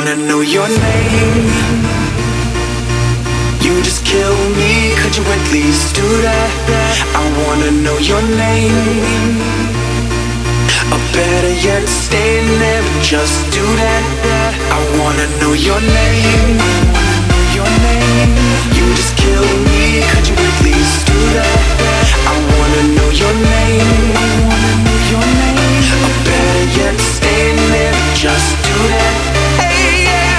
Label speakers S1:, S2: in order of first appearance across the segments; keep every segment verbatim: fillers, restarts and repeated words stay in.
S1: wanna know your name. You just kill me, could you at least do that? I wanna know your name. Or better yet, stay and never just do that. I wanna know your name. Your name. You just kill me, could you at least do that? I wanna know your name. I wanna know your name. Or better yet, stay and never just do that. Hey, yeah.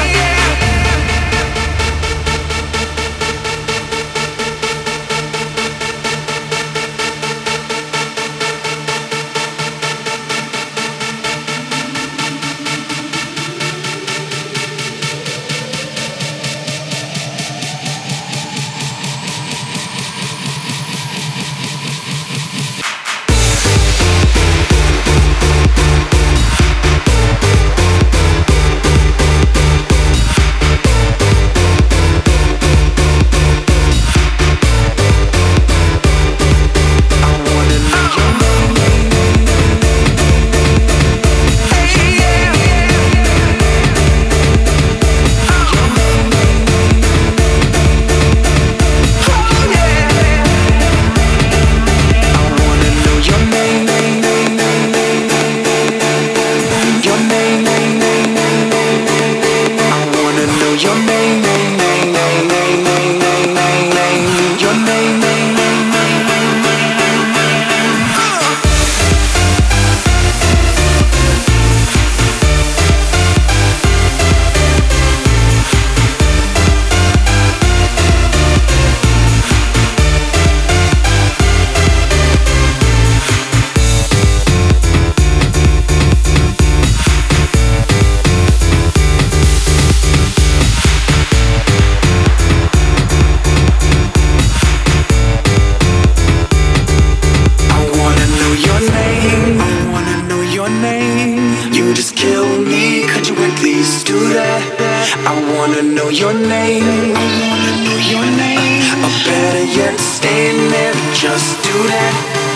S1: I wanna know your name. I wanna know your name. Or better yet, stay and never just do that.